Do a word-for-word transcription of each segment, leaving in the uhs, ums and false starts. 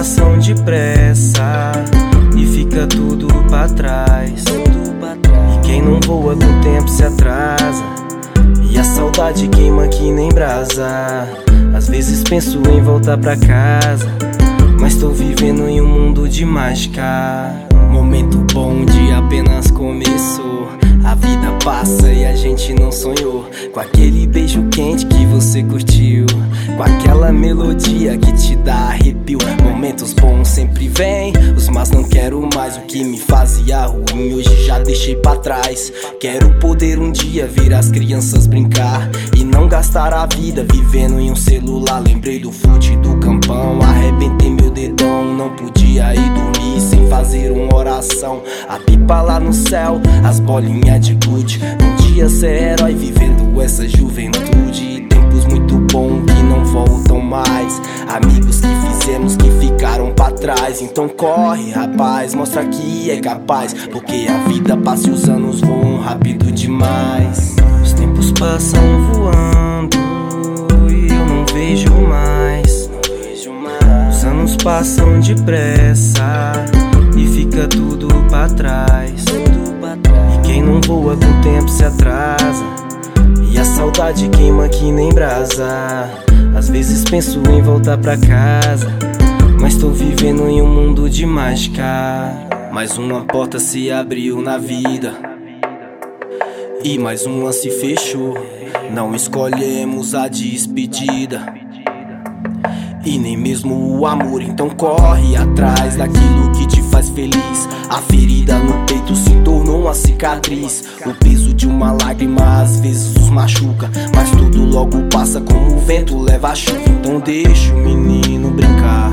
passam depressa e fica tudo pra trás. E quem não voa com o tempo se atrasa, e a saudade queima que nem brasa. Às vezes penso em voltar pra casa, mas tô vivendo em um mundo de mágica. Momento bom, o dia apenas começou. A vida passa e a gente não sonhou com aquele beijo quente que você curtiu, com aquela melodia que te dá arrepio. Momentos bons sempre vêm, os mas não quero mais. O que me fazia ruim hoje já deixei pra trás. Quero poder um dia ver as crianças brincar e não gastar a vida vivendo em um celular. Lembrei do fute do campão, arrebentei meu dedão. Não podia ir dormir sem fazer uma oração. A pipa lá no céu, as bolinhas de gude. Um dia ser herói vivendo essa juventude. Tempos muito bons que não voltam mais, amigos que fizemos que ficaram pra trás. Então corre, rapaz, mostra que é capaz, porque a vida passa e os anos voam rápido demais. Os tempos passam voando e eu não vejo mais. Os anos passam depressa e fica tudo pra trás. E quem não voa com o tempo se atrasa, e a saudade queima que nem brasa. Às vezes penso em voltar pra casa, mas tô vivendo em um mundo de mágica. Mais uma porta se abriu na vida e mais uma se fechou. Não escolhemos a despedida e nem mesmo o amor. Então corre atrás daquilo que te faz feliz. A ferida no peito se tornou uma cicatriz. O peso de uma lágrima às vezes nos machuca, mas tudo logo passa como o vento leva a chuva. Então deixa o menino brincar,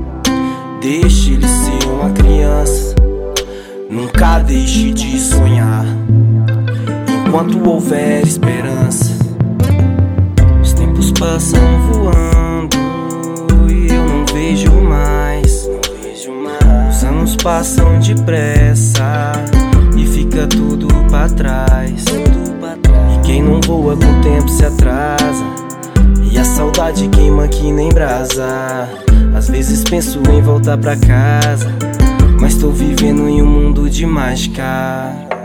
deixe ele ser uma criança. Nunca deixe de sonhar enquanto houver esperança. Os tempos passam voando e eu não vejo mais. Os anos passam depressa e fica tudo pra trás. E quem não voa com o tempo se atrasa, e a saudade queima que nem brasa. Às vezes penso em voltar pra casa, mas tô vivendo em um mundo de mágica.